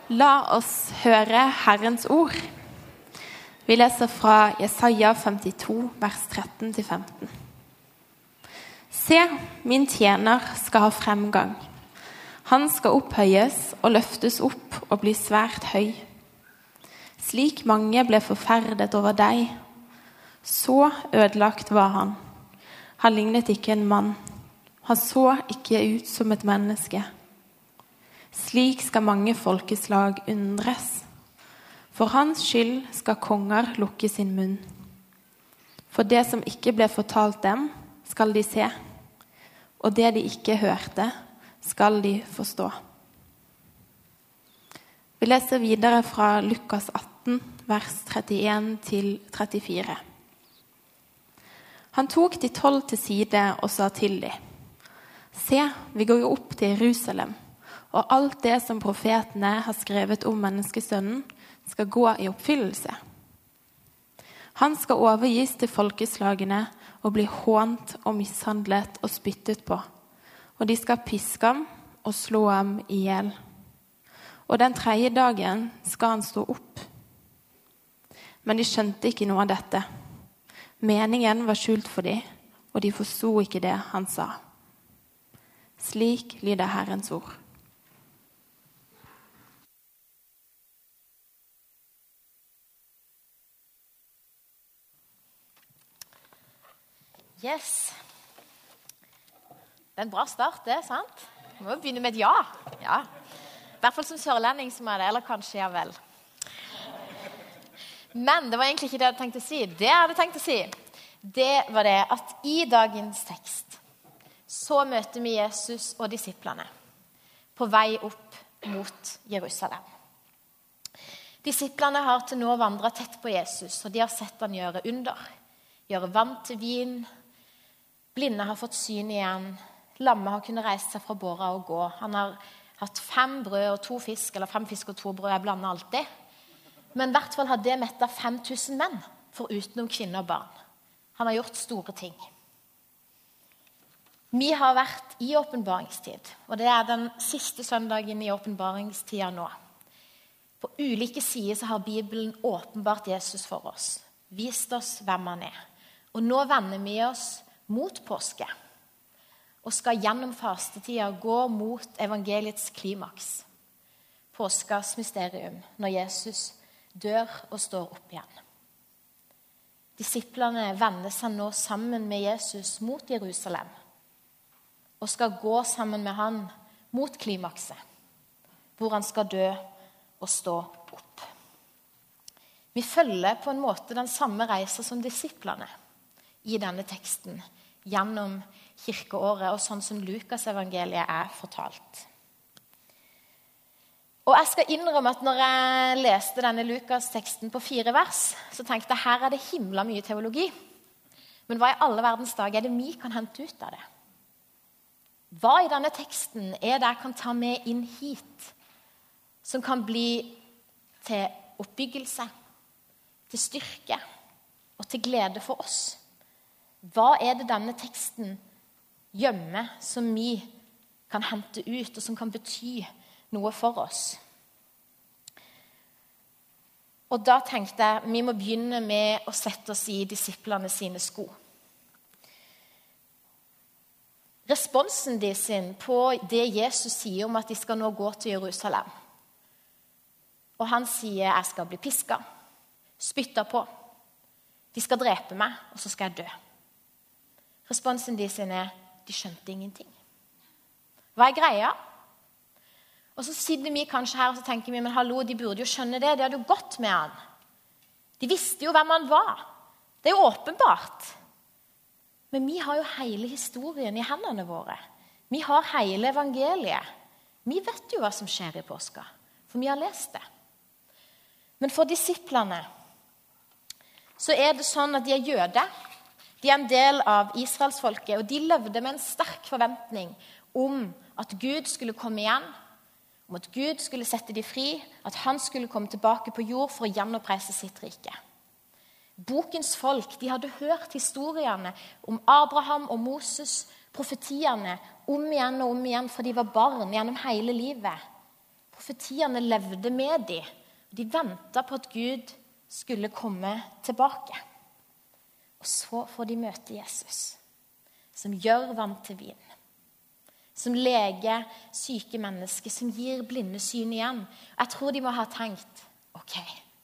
La oss høre Herrens ord. Vi leser fra Jesaja 52, vers 13-15. Se, min tjener skal ha fremgang. Han skal opphøyes og løftes opp og bli svært høy. Slik mange ble forferdet over deg, så ødelagt var han. Han lignet ikke en mann. Han så ikke ut som et menneske. Slik skal mange folkeslag undres. For hans skyld skal konger lukke sin munn. For det som ikke ble fortalt dem, skal de se. Og det de ikke hørte, skal de forstå. Vi leser videre fra Lukas 18, vers 31-34. Han tok de 12 til side og sa til dem: Se, vi går jo opp til Jerusalem, og alt det som profetene har skrevet om menneskesønnen, skal gå i oppfyllelse. Han skal overgis til folkeslagene og bli hånt og mishandlet og spyttet på, og de skal piske ham og slå ham ihjel. Og den 3. dagen skal han stå opp. Men de skjønte ikke noe av dette. Meningen var skjult for dem, og de forsto ikke det han sa. Slik lyder Herrens ord. Yes. Det er en bra start, det, sant? Vi må begynne med et ja. Ja. I hvert fall som sørlending som er det, eller kanskje ja vel. Men det var egentlig ikke det jeg hadde tenkt å si. Det jeg hadde tenkt å si, det var det at i dagens tekst så møter vi Jesus og disiplene på vei opp mot Jerusalem. Disiplene har til nå vandret tett på Jesus, og de har sett han gjøre under. Gjøre vann til vin, blinde har fått syn igjen, lamme har kunnet reise seg fra båra og gå. Han har hatt 5 brød og 2 fisk, eller 5 fisk og 2 brød, jeg blander alltid. Men i hvert fall har det mettet 5000 menn, for utenom kvinner og barn. Han har gjort store ting. Vi har vært i åpenbaringstid, og det er den siste søndagen i åpenbaringstida nå. På ulike sider så har Bibelen åpenbart Jesus for oss, vist oss hvem han er. Og nå vender vi oss mot påske, og skal gjennom fastetida gå mot evangeliets klimaks. Påskas mysterium, når Jesus dør og står opp igjen. Disiplene vender seg nå sammen med Jesus mot Jerusalem, og skal gå sammen med han mot klimakset, hvor han skal dø og stå opp. Vi følger på en måte den samme reisen som disiplene i denne teksten, gjennom kirkeåret, og sånn som Lukas evangeliet er fortalt. Og jeg skal innrømme at når jeg leste denne Lukas-teksten på 4 vers, så tenkte jeg, her er det himla mye teologi. Men hva i alle verdens dag er det vi kan hente ut av det? Hva i denne teksten er det jeg kan ta med inn hit, som kan bli til oppbyggelse, til styrke og til glede for oss? Hva er det denne teksten gjemmer som vi kan hente ut, og som kan bety noe for oss? Og da tenkte jeg, vi må begynne med å sette oss i disiplene sine sko. Responsen de sin på det Jesus sier om at de skal nå gå til Jerusalem. Og han sier, jeg skal bli pisket, spyttet på. De skal drepe meg, og så skal jeg dø. Responsen de sin er, de skjønte ingenting. Hva er greia? Og så sitter vi kanskje her og så tenker vi, men hallo, de burde jo skjønne det. De hadde jo gått med han. De visste jo hvem han var. Det er jo åpenbart. Men vi har jo hele historien i hendene våre. Vi har hele evangeliet. Vi vet jo hva som skjer i påska, for vi har lest det. Men for disiplene så er det sånn at de er jøder. De er en del av Israelsfolket, og de levde med en sterk forventning om at Gud skulle komme igjen, om at Gud skulle sette dem fri, at han skulle komme tilbake på jord for å gjenoppreise sitt rike. Bokens folk, de hadde hørt historiene om Abraham og Moses, profetiene, om igjen og om igjen, for de var barn gjennom hele livet. Profetiene levde med dem. De ventet på at Gud skulle komme tilbake. Og så får de møte Jesus, som gjør vann til vin. Som leger syke mennesker, som gir blinde syn igjen. Jeg tror de må ha tenkt, ok,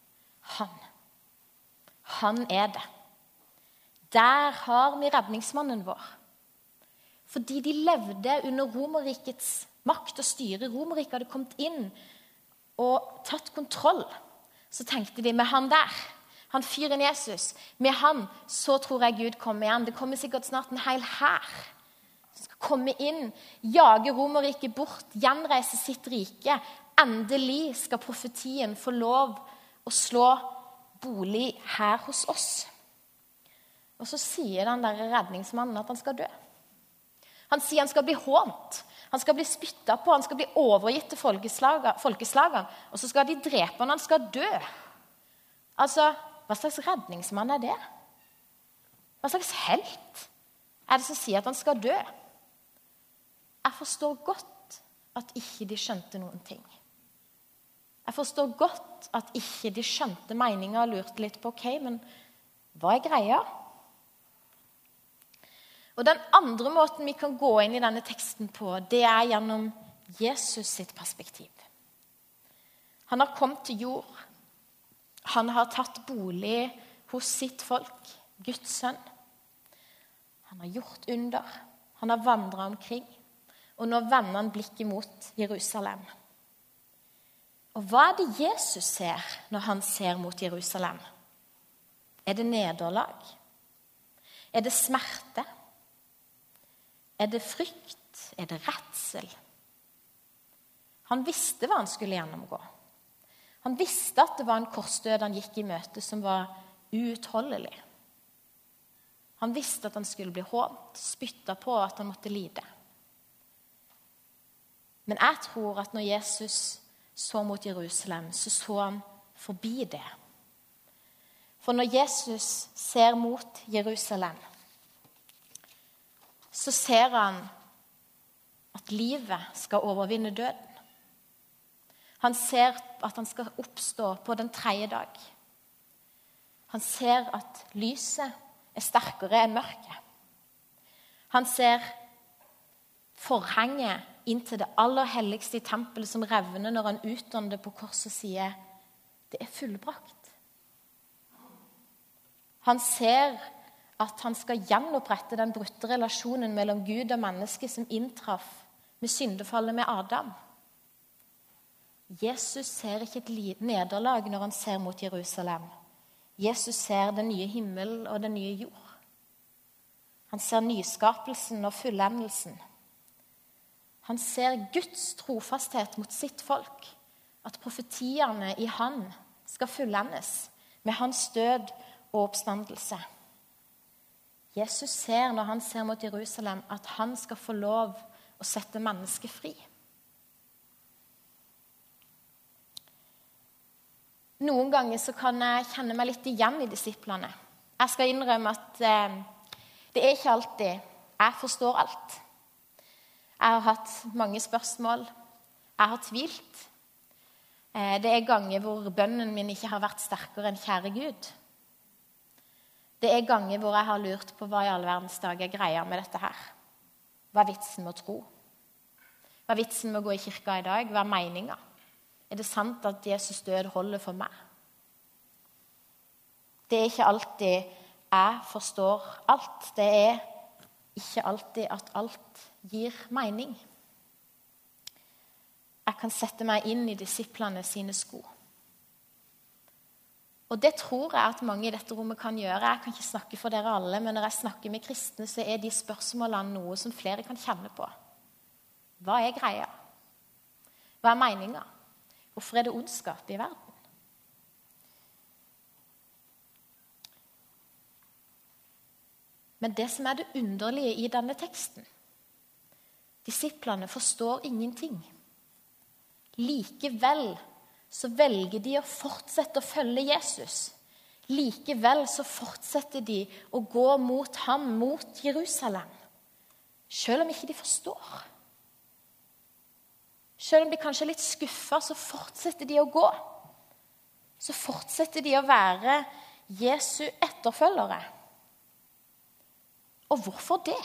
han er det. Der har vi redningsmannen vår. Fordi de levde under Romerrikets makt og styre. Romerriket hadde kommet inn og tatt kontroll. Så tenkte de, med han der, han fyren Jesus, med han, så tror jeg Gud kommer igjen. Det kommer sikkert snart en hel hær som skal komme inn, jage Romerriket bort, gjenreise sitt rike. Endelig skal profetien få lov å slå bolig her hos oss. Og så sier den der redningsmannen at han skal dø. Han sier han skal bli hånt, han skal bli spyttet på, han skal bli overgitt til folkeslagene, og så skal de drepe han skal dø. Altså, hva slags redningsmann er det? Hva slags helt er det som sier at han skal dø? Jeg forstår godt at ikke de skjønte noen ting. Jeg forstår godt at ikke de skjønte meningen og lurte litt på, ok, men hva er greia? Og den andre måten vi kan gå inn i denne teksten på, det er gjennom Jesus sitt perspektiv. Han har kommet til jord. Han har tatt bolig hos sitt folk, Guds sønn. Han har gjort under. Han har vandret omkring. Og nå vender han blikket mot Jerusalem. Og hva er det Jesus ser når han ser mot Jerusalem? Er det nederlag? Er det smerte? Er det frykt? Er det redsel? Han visste hva han skulle gjennomgå. Han visste at det var en korsdød han gikk i møte som var uutholdelig. Han visste at han skulle bli hånt, spyttet på, at han måtte lide. Men jeg tror at når Jesus så mot Jerusalem, så han forbi det. For når Jesus ser mot Jerusalem, så ser han at livet skal overvinne døden. Han ser at han skal oppstå på den 3. dag. Han ser at lyset er sterkere enn mørket. Han ser forhenget inn til det aller helligste i tempelet som revner når han utånder på korset og sier, det er fullbrakt. Han ser at han skal gjenopprette den brutte relasjonen mellom Gud og menneske som inntraff med syndefallet med Adam. Jesus ser ikke et nederlag når han ser mot Jerusalem. Jesus ser den nye himmel og den nye jord. Han ser nyskapelsen og fullendelsen. Han ser Guds trofasthet mot sitt folk, at profetiene i han skal fullendes med hans død og oppstandelse. Jesus ser når han ser mot Jerusalem at han skal få lov å sette mennesket fri. Noen ganger så kan jeg kjenne meg litt igjen i disiplene. Jeg skal innrømme at det er ikke alltid jeg forstår alt. Jeg har hatt mange spørsmål. Jeg har tvilt. Det er ganger hvor bønnen min ikke har vært sterkere enn kjære Gud. Det er ganger hvor jeg har lurt på hva i all verdens dag er greia med dette her. Hva er vitsen med å tro? Hva er vitsen med å gå i kirka i dag? Hva er meningen? Er det sant at Jesus død holder for meg? Det er ikke alltid jeg forstår alt. Det er ikke alltid at alt gir mening. Jeg kan sette meg inn i disiplene sine sko. Og det tror jeg at mange i dette rommet kan gjøre. Jeg kan ikke snakke for dere alle, men når jeg snakker med kristne, så er de spørsmålene noe som flere kan kjenne på. Hva er greia? Hva er meningen? Hvorfor er det ondskap i verden? Men det som er det underlige i denne teksten, disiplene forstår ingenting. Likevel så velger de å fortsette å følge Jesus. Likevel så fortsetter de å gå mot ham, mot Jerusalem. Selv om ikke de forstår. Selv om de kanskje er litt skuffet, så fortsetter de å gå. Så fortsetter de å være Jesu etterfølgere. Og hvorfor det?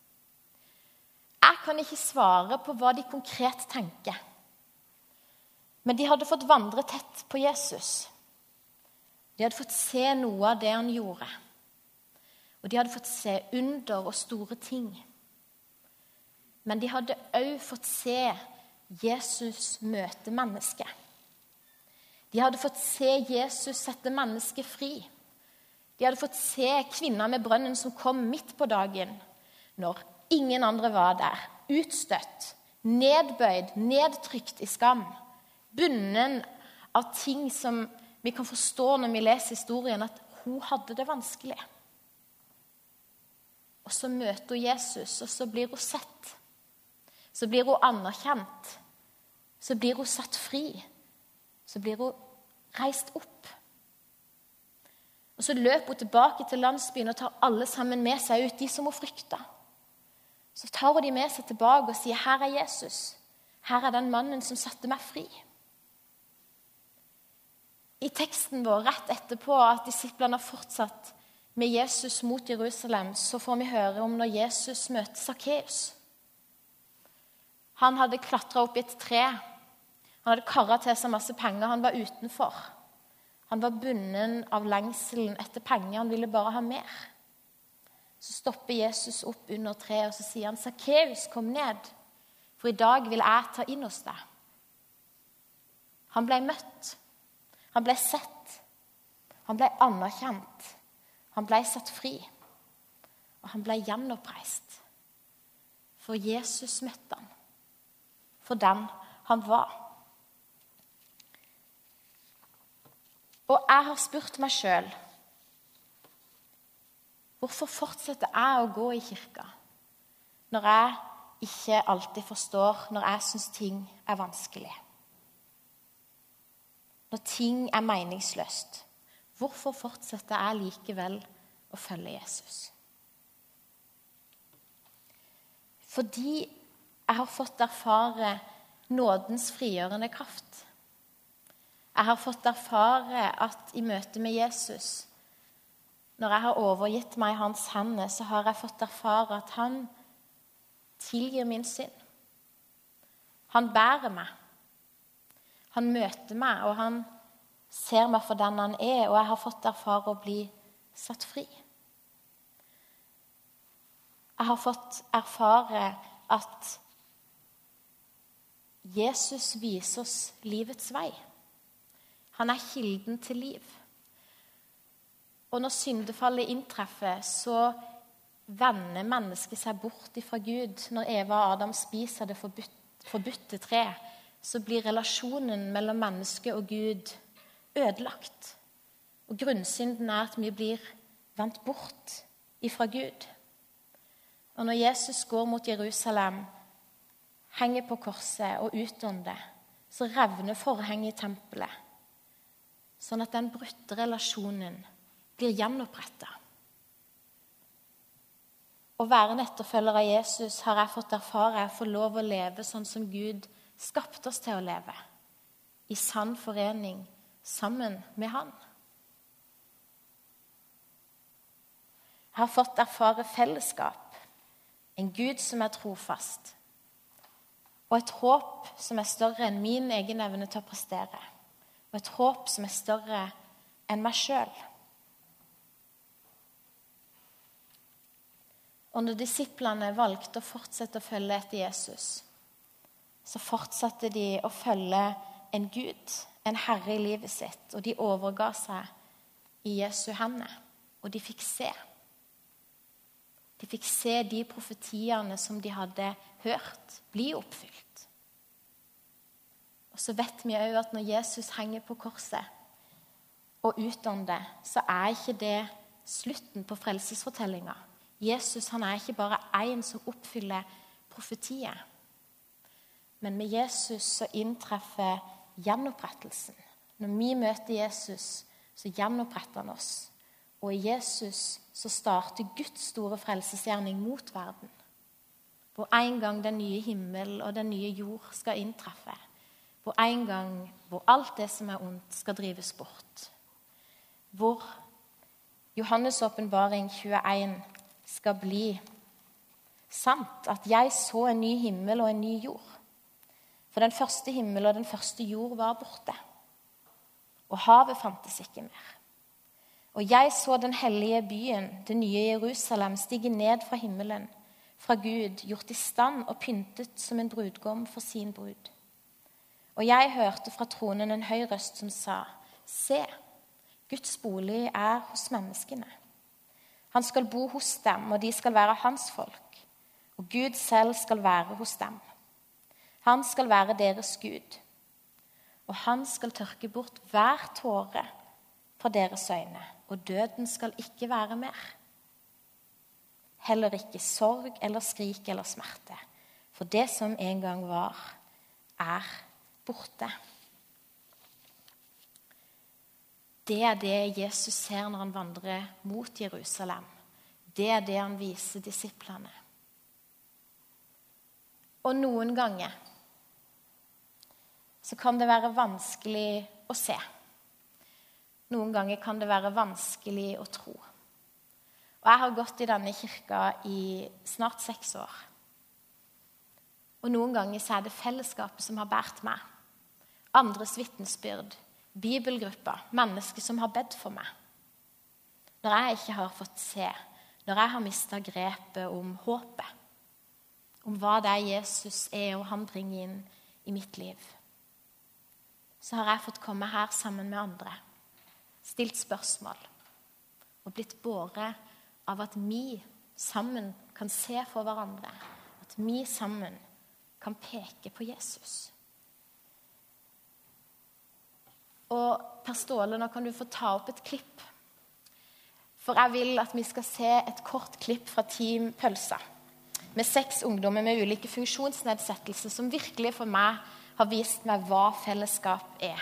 Jeg kan ikke svare på hva de konkret tenker. Men de hadde fått vandre tett på Jesus. De hadde fått se noe av det han gjorde. Og de hadde fått se under og store ting. Men de hadde også fått se Jesus møte mennesket. De hadde fått se Jesus sette mennesket fri. De hadde fått se kvinnen med brønnen som kom midt på dagen, når ingen andre var der, utstøtt, nedbøyd, nedtrykt i skam, bunden av ting som vi kan forstå når vi leser historien, at hun hadde det vanskelig. Og så møter hun Jesus, og så blir hun sett. Så blir hun anerkjent. Så blir hun satt fri. Så blir hun reist opp. Og så løper hun tilbake til landsbyen og tar alle sammen med seg ut, de som hun frykta. Så tar hun de med seg tilbake og sier, her er Jesus. Her er den mannen som satte meg fri. I teksten vår rett etterpå at disiplene har fortsatt med Jesus mot Jerusalem, så får vi høre om når Jesus møter Sakkeus. Han hadde klatret opp i et tre. Han hadde karret til seg masse penger. Han var utenfor. Han var bunden av lengselen etter penger. Han ville bare ha mer. Så stopper Jesus opp under treet, og så sier han, Sakkeus, kom ned, for i dag vil jeg ta inn hos deg. Han ble møtt. Han ble sett. Han ble anerkjent. Han ble satt fri. Og han ble gjenoppreist. For Jesus møtte han. For den han var. Og jeg har spurt meg selv, hvorfor fortsetter jeg å gå i kirka når jeg ikke alltid forstår, når jeg synes ting er vanskelig? Når ting er meningsløst, hvorfor fortsetter jeg likevel å følge Jesus? Fordi jeg har fått erfare nådens frigjørende kraft. Jeg har fått erfare at i møte med Jesus, når jeg har overgitt meg i hans hender, så har jeg fått erfare at han tilgir min synd. Han bærer meg. Han møter meg, og han ser meg for den han er, og jeg har fått erfare å bli satt fri. Jeg har fått erfare at Jesus viser oss livets vei. Han er kilden til liv. Og når syndefallet inntreffer, så vender mennesket seg bort fra Gud. Når Eva og Adam spiser det forbudte tre, så blir relasjonen mellom menneske og Gud ødelagt. Og grunnsynden er at vi blir vendt bort ifra Gud. Og når Jesus går mot Jerusalem, henger på korset og utånder, så revner forhenget i tempelet, sånn at den brutte relasjonen blir gjenopprettet. Å være en etterfølger av Jesus har jeg fått erfare å få lov å leve sånn som Gud skapte oss til å leve, i sann forening sammen med han. Jeg har fått erfare fellesskap, en Gud som er trofast, og et håp som er større enn min egen evne til å prestere, og et håp som er større enn meg selv. Og når disiplene valgte å fortsette å følge etter Jesus, så fortsatte de å følge en Gud, en Herre i livet sitt, og de overga seg i Jesu hender, og de fikk se. De fikk se de profetiene som de hadde hørt, bli oppfylt. Og så vet vi også at når Jesus henger på korset og utånder, så er ikke det slutten på frelsesfortellingen. Jesus, han er ikke bare en som oppfyller profetiet. Men med Jesus så inntreffer gjenopprettelsen. Når vi møter Jesus, så gjenoppretter han oss. Og i Jesus så starter Guds store frelsesgjerning mot verden. hvor en gang den nye himmel og den nye jord skal inntreffe. Hvor en gang hvor alt det som er ondt skal drives bort. Hvor Johannes åpenbaring 21 skal bli sant. At jeg så en ny himmel og en ny jord. For den første himmel og den første jord var borte. Og havet fantes ikke mer. Og jeg så den hellige byen, det nye Jerusalem, stige ned fra himmelen, fra Gud, gjort i stand og pyntet som en brudgom for sin brud. Og jeg hørte fra tronen en høy røst som sa, se, Guds bolig er hos menneskene. Han skal bo hos dem, og de skal være hans folk. Og Gud selv skal være hos dem. Han skal være deres Gud. Og han skal tørke bort hver tåre fra deres øyne, og døden skal ikke være mer. Heller ikke sorg eller skrik eller smerte, for det som en gang var, er borte. Det er det Jesus ser når han vandrer mot Jerusalem. Det er det han viser disiplene. Og noen ganger så kan det være vanskelig å se. Noen ganger kan det være vanskelig å tro. Og jeg har gått i denne kirka i snart 6 år. Og noen ganger så er det fellesskapet som har båret meg. Andres vitnesbyrd, bibelgrupper, mennesker som har bedt for meg. Når jeg ikke har fått se, når jeg har mistet grepet om håpet, om hva det er Jesus er og han bringer inn i mitt liv, så har jeg fått komme her sammen med andre, stilt spørsmål og blitt båret av at vi sammen kan se for hverandre, at vi sammen kan peke på Jesus. Og Per Ståle, nå kan du få ta opp et klipp. For jeg vil at vi skal se et kort klipp fra Team Pølsa, med 6 ungdommer med ulike funksjonsnedsettelser, som virkelig for meg har vist meg hva fellesskap er.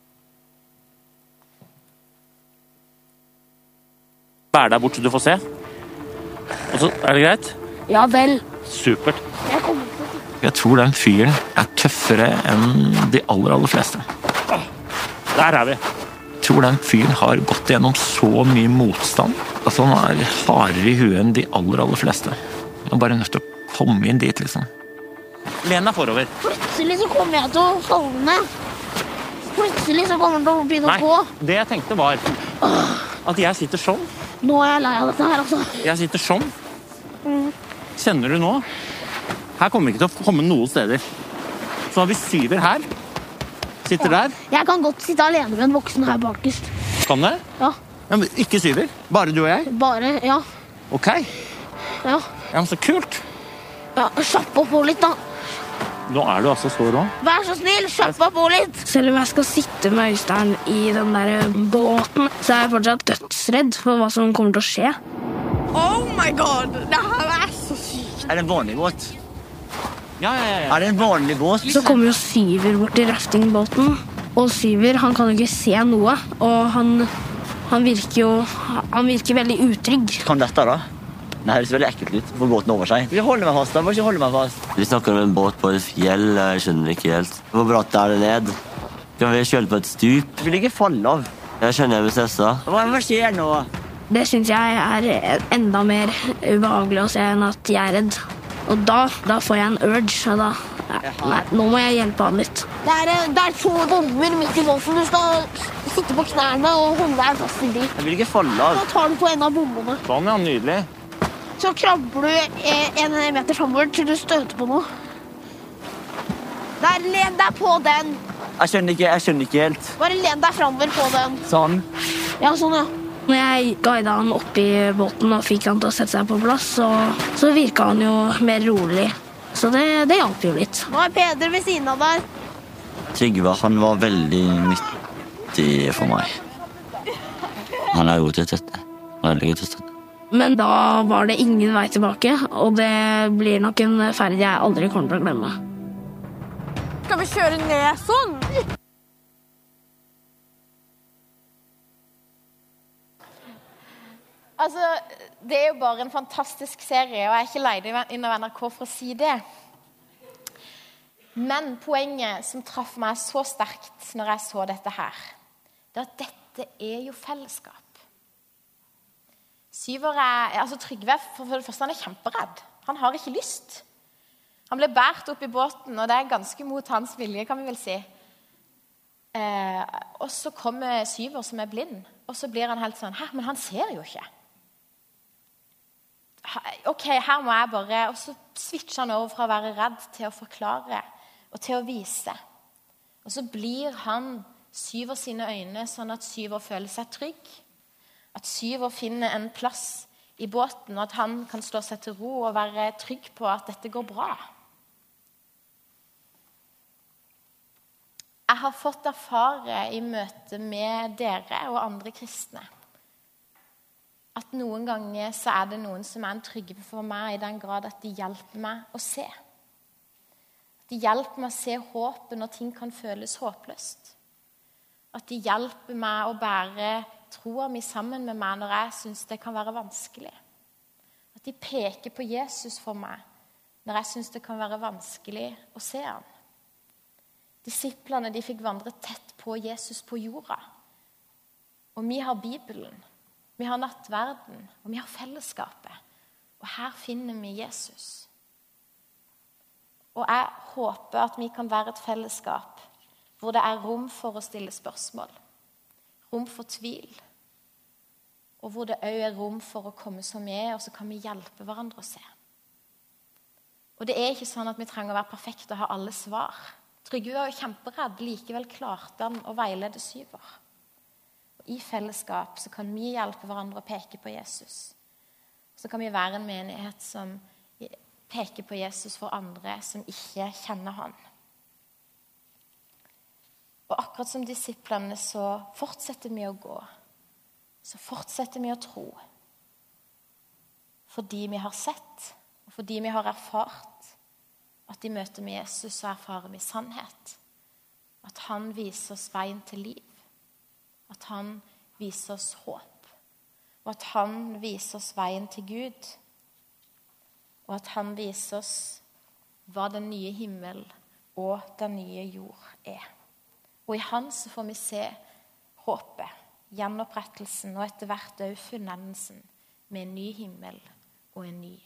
Vær der borte, du får se. Og så, er det greit? Ja vel. Supert. Jeg kommer til å sitte. Jeg tror den fyren er tøffere enn de aller fleste. Der er vi. Jeg tror den fyren har gått gjennom så mye motstand. Altså han er hardere i huet enn de aller fleste. Han er bare nødt til å komme inn dit, liksom. Len deg forover. Plutselig så kommer jeg til å falle ned. Plutselig så kommer jeg til å begynne å gå. Nei, det jeg tenkte var at jeg sitter sånn. Nå er jeg lei av dette her, altså. Jeg sitter sånn. Kjenner du nå? Her kommer vi ikke til å komme noen steder. Så har vi Syver her. Sitter der. Jeg kan godt sitte alene med en voksen her bakerst. Kan det? Ja. Ja, men ikke Syver? Bare du og jeg? Bare, ja. Ok. Ja. Ja, men så kult. Ja, slapp opp på litt da. Nå er du altså så rå. Vær så snill, slapp opp på litt. Selv om jeg skal sitte med Øystein i den der båten, så er jeg fortsatt dødsredd for hva som kommer til å skje. Oh my god, det her er så sykt. Er det en vanlig båt? Ja. Er det en vanlig båt? Så kommer jo Syver bort til raftingbåten, og Syver, han kan jo ikke se noe, og han virker veldig utrygg. Kan dette da? Det høres veldig ekkelt ut, for båten over seg. Ikke holde meg fast da, bare ikke holde meg fast. Vi snakker om en båt på et fjell, jeg skjønner ikke helt. Hvor bratt er det ned? Kan vi kjøre på et stup? Vi vil ikke falle av. Jeg skjønner jeg med stressa. Hva skjer nå? Det synes jeg er enda mer ubehagelig å se enn at jeg er redd. Og da får jeg en urge, og da... Nei, nå må jeg hjelpe han litt. Det er 2 bomber midt i båten. Du skal sitte på knærne og holde deg fast i de. Jeg vil ikke falle av. Da tar du på en av bombene. Sånn, ja, nydelig. Så krabber du 1 meter fremover til du støter på noe. Der, len deg på den. Jeg skjønner ikke helt. Bare len deg fremover på den. Sånn. Ja, sånn, ja. Når jeg guidet han opp i båten og fikk han til å sette seg på plass, så virket han jo mer rolig. Så det hjalp jo litt. Nå er Peder ved siden av deg. Trygve, han var veldig nyttig for meg. Han er god til å støtte. Veldig god til å støtte. Men da var det ingen vei tilbake, og det blir nok en ferd jeg aldri kommer til å glemme. Skal vi kjøre ned sånn? Ja, Altså, det jo bare en fantastisk serie, og jeg ikke leid inn av NRK for å si det. Men poenget som traff meg så sterkt når jeg så dette her, det at dette jo fellesskap. Syver Trygve, for det første, han kjemperedd. Han har ikke lyst. Han ble bært opp i båten, og det ganske mot hans vilje, kan vi vel si. Og så kommer Syver som blind, og så blir han helt sånn, «Hæ, men han ser jo ikke.» Ok, her må jeg bare... Og så switcher han over fra å være redd til å forklare, og til å vise. Og så blir han Syver sine øyne, sånn at Syver føler seg trygg. At Syver finner en plass i båten, og at han kan slå seg til ro og være trygg på at dette går bra. Jeg har fått erfare i møte med dere og andre kristne at noen ganger så det noen som en trygge for meg i den grad at de hjelper meg å se. At de hjelper meg å se håpet når ting kan føles håpløst. At de hjelper meg å bære troen min sammen med meg når jeg synes det kan være vanskelig. At de peker på Jesus for meg når jeg synes det kan være vanskelig å se han. Disiplene de fikk vandre tett på Jesus på jorda. Og vi har Bibelen, vi har nattverden, og vi har fellesskapet. Og her finner vi Jesus. Og jeg håper at vi kan være et fellesskap hvor det rom for å stille spørsmål, rom for tvil, og hvor det også rom for å komme som vi og så kan vi hjelpe hverandre å se. Og det ikke sånn at vi trenger å være perfekte og ha alle svar. Trygve var jo kjemperedd, likevel klarte han å veilede Syver. Og i fellesskap så kan vi hjelpe hverandre å peke på Jesus. Så kan vi være en menighet som peker på Jesus for andre som ikke kjenner han. Og akkurat som disiplene så fortsetter vi å gå. Så fortsetter vi å tro. Fordi vi har sett, og fordi vi har erfart at i møte med Jesus så erfarer vi sannhet. At han viser oss veien til liv. At han viser oss håp. Og at han viser oss veien til Gud. Og at han viser oss hva den nye himmel og den nye jord Og i han så får vi se håpet, gjenopprettelsen og etter hvert også fullnelsen med en ny himmel og en ny